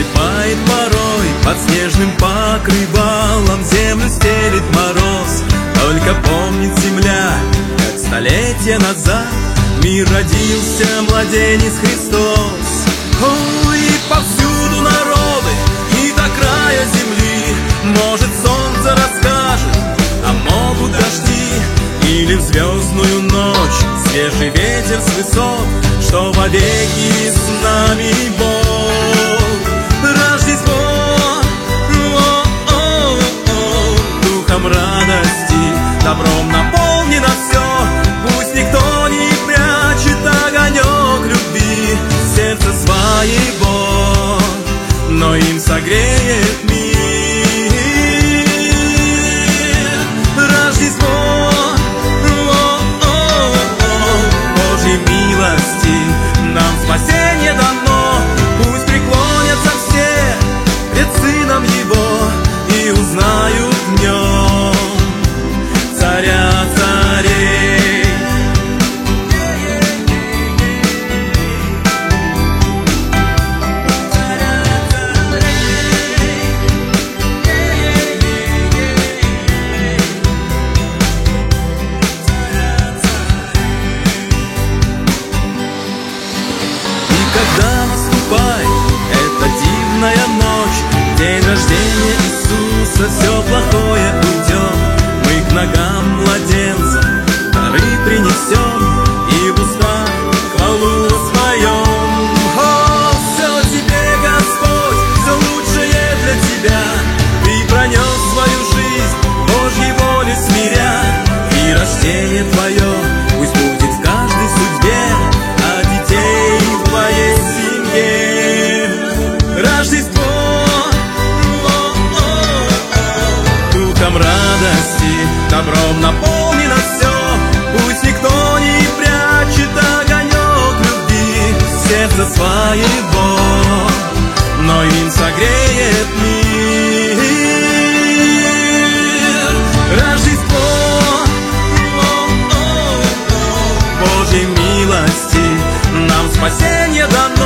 Засыпает порой под снежным покрывалом, землю стелит мороз. Только помнит земля, как столетия назад в мир родился младенец Христос. Ой, и повсюду народы, и до края земли. Может, солнце расскажет, а могут дожди, или в звездную ночь свежий ветер с высот, что вовеки с нами Бог. Рождество, духом радости, добром наполнено все. Пусть никто не прячет огонек любви в сердце своего, но им согреет мир. Рождество, Божьей милости нам спасение дано. Пусть преклонятся все пред Сыном Его и узнают в Нем Царя царей. И когда наступает эта дивная ночь, день рождения Иисуса, все плохое уйдет. Мы к ногам младенца дары принесем и в устах хвалу споем. О, все тебе, Господь, все лучшее для тебя. Ты пронес свою жизнь Божьей воле смиря, и рождение твое пусть будет в каждой судьбе, а детей в твоей семье. Рождество, духом радости, добром наполнено все. Пусть никто не прячет огонек любви в сердце своего, но им согреет мир. Рождество, Божьей милости нам спасение дано.